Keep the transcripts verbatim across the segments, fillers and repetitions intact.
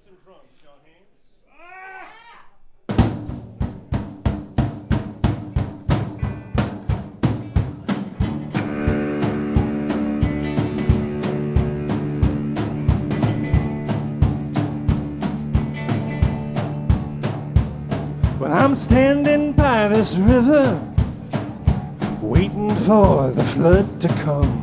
some drums, John Haynes. Well, I'm standing by this river, waiting for the flood to come.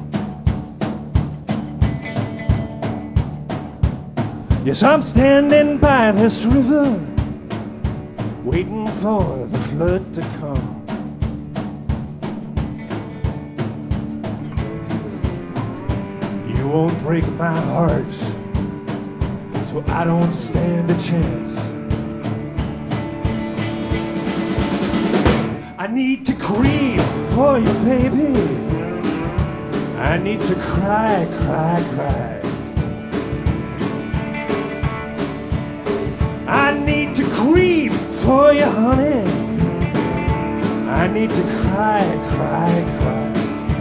Yes, I'm standing by this river, waiting for the flood to come. You won't break my heart, so I don't stand a chance. I need to grieve for you, baby. I need to cry, cry, cry. I need to grieve for you, honey. I need to cry, cry, cry.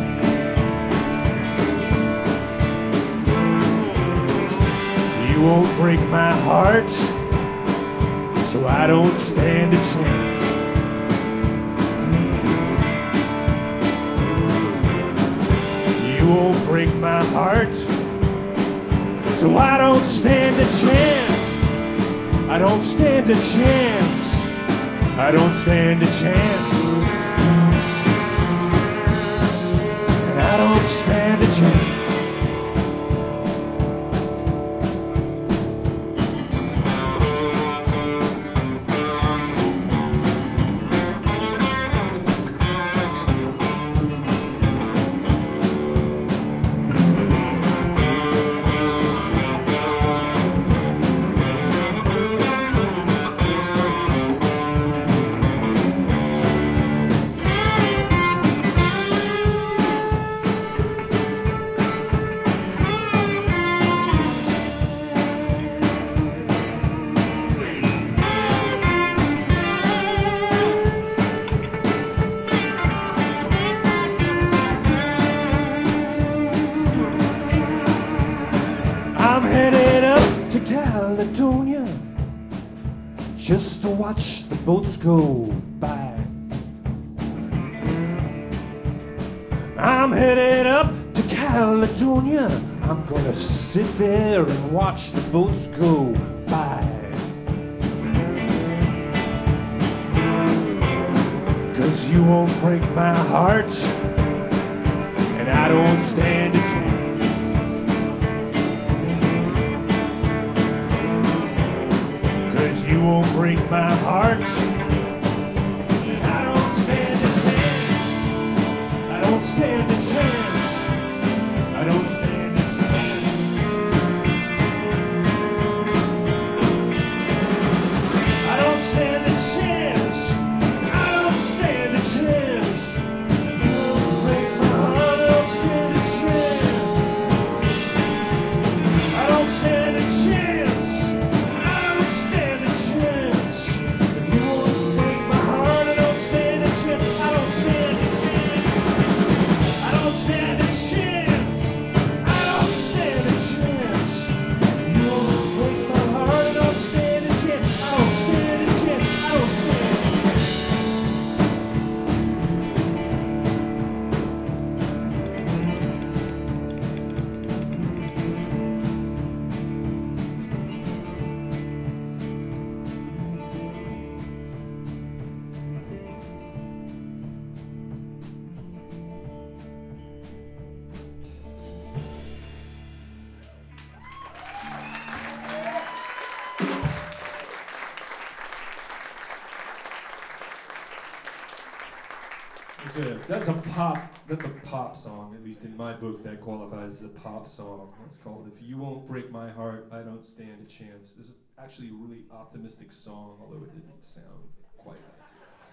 You won't break my heart, so I don't stand a chance. You won't break my heart, so I don't stand a chance. I don't stand a chance. I don't stand a chance. And I don't stand a chance. Caledonia, just to watch the boats go by. I'm headed up to Caledonia. I'm gonna sit there and watch the boats go by. 'Cause you won't break my heart, and I don't stand a chance. You won't break my heart. I don't stand a chance. I don't stand a chance. I don't stand a chance. I don't stand a chance. I don't stand a chance. You won't break my heart. I don't stand a chance. I don't stand a chance. That's a pop. That's a pop song. At least in my book, that qualifies as a pop song. It's called "If You Won't Break My Heart, I Don't Stand a Chance." This is actually a really optimistic song, although it didn't sound quite